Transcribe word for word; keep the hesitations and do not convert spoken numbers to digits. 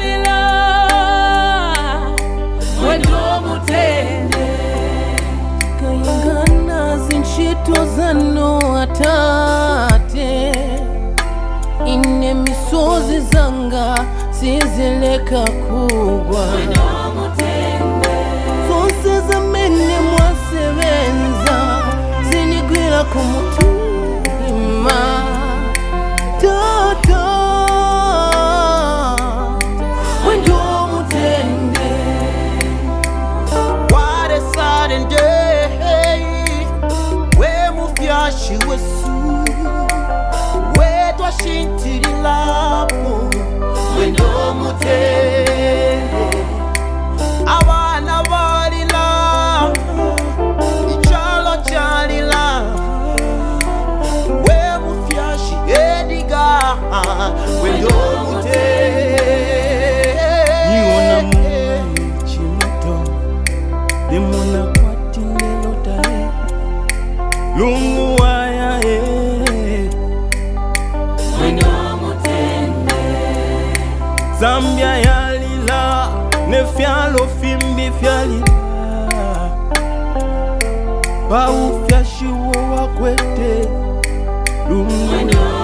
yalila wendo mutende kayingana zinshito zano atate ine misozi zanga sizileka kugwa wendo mutende fonse zamene mwasebenza zinigwira ku mutima tata wendo mutende. What a sudden day we mufyashi wesu we twashintirilapo wendo mutende abana balila ichalo chalila we mufyashi ediga wendo mutende niona mchimoto demona kwatine lotae lungu waya e wendo mutende Zambia yalila nefyalo fimbi fyalila baufyashiwo wakwete lungu wendo